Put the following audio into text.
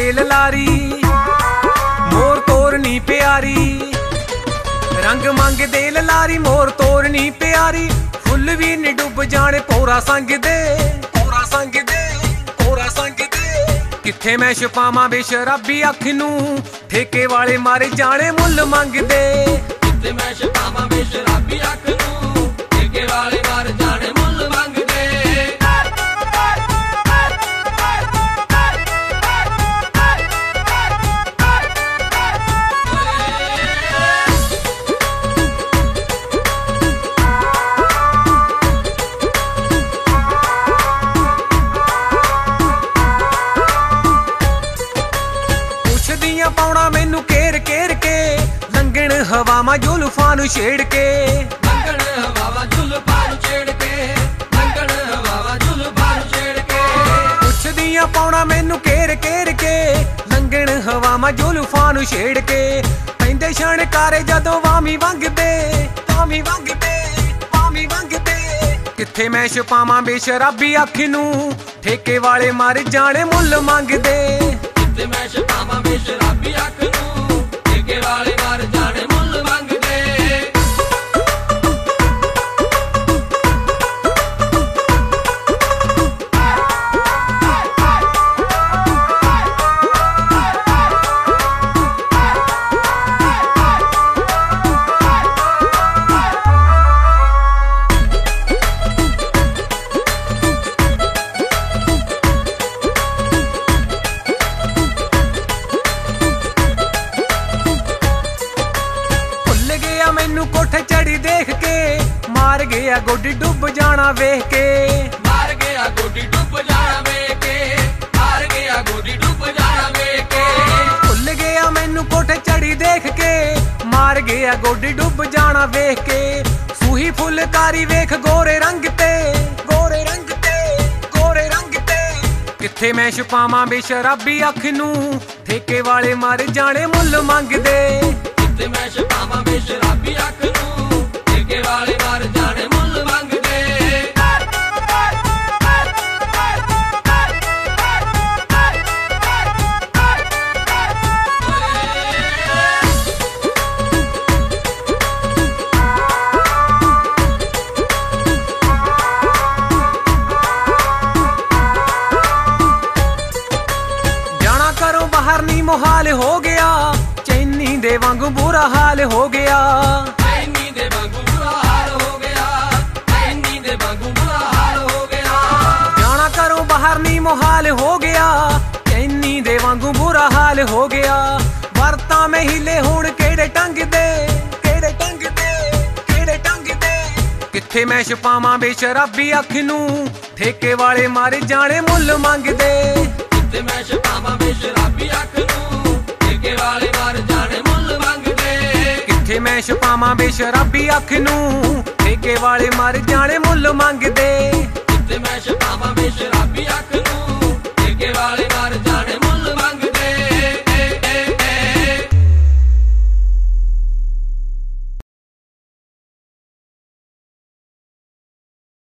ललारी मोर तोरनी प्यारी। रंग मंगदे ललारी मोर तोरनी प्यारी। फुल भी नी डुब जाने पोरा संग दे, पोरा संग दे, पोरा संग दे। किथे मैं छुपावां बेशराबी अख नूं, ठेके वाले मारे जाने मुल मंगदे। किथे मैं छुपावां बेशराबी अख नूं, ठेके वाले मारे जाने मुल मंगदे। पाउणा मैनू केर केर के, लंघण हवावां जुल्फां नूं छेड़ के। लंघण हवावां जुल्फां नूं छेड़ के, लंघण हवावां जुल्फां नूं छेड़ के। पुछदियां पाउणा मैनू केर केर के, लंघण हवावां जुल्फां नूं छेड़ के। पैंदे छणकारे जदों वामी वंगदे, वामी वंगदे, वामी वंगदे। किथे मैं छुपावां बेशराबी अख नूं, ठेके वाले मर जाने मुल मंगदे। किथे मैं छुपावां बेशराबी अख नूं, ठेके वाले मर जाने मुल मंगदे। मैनू कोठे चढ़ी देख के, मार गया गोडी डुब जाना वेख के। मार गया गोडी डुब जाना वेख के, मार गया गोडी डुब जाना वेख के। भुल गया मैनू कोठे चढ़ी देख के, मार गया गोडी डुब जाना वेख के। सूही फुलकारी वेख गोरे रंग ते, गोरे रंग ते, गोरे रंग ते। किथे मैं छुपावां बेशराबी अख नूं, ठेके वाले मर जाने मुल मंगदे। किथे मैं छुपावां बेशराबी अख नूं, ठेके वाले मर जाने मुल मंगदे। जाना करो बाहर नी मुहाल हो गया, चैनी दे वांगू बुरा हाल हो गया। चैनी दे वांगू बुरा हाल हो गया, चैनी दे वांगू बुरा हाल हो गया। जाना करो बाहर नी मुहाल हो गया, चैनी दे वांगू बुरा हाल हो गया। वरता में हिले हुण केड़े टंग दे, केड़े टंग दे, केड़े टंग दे। किथे मैं छुपावां बेशराबी अख नूं, ठेके वाले मर जाने मुल मंगदे। किथे मैं छुपावां बेशराबी अख नूं, ठेके वाले मर जाने मुल मंगदे। किथे मैं छुपावां बेशराबी अख नूं, ठेके वाले मर जाने मुल मंगदे।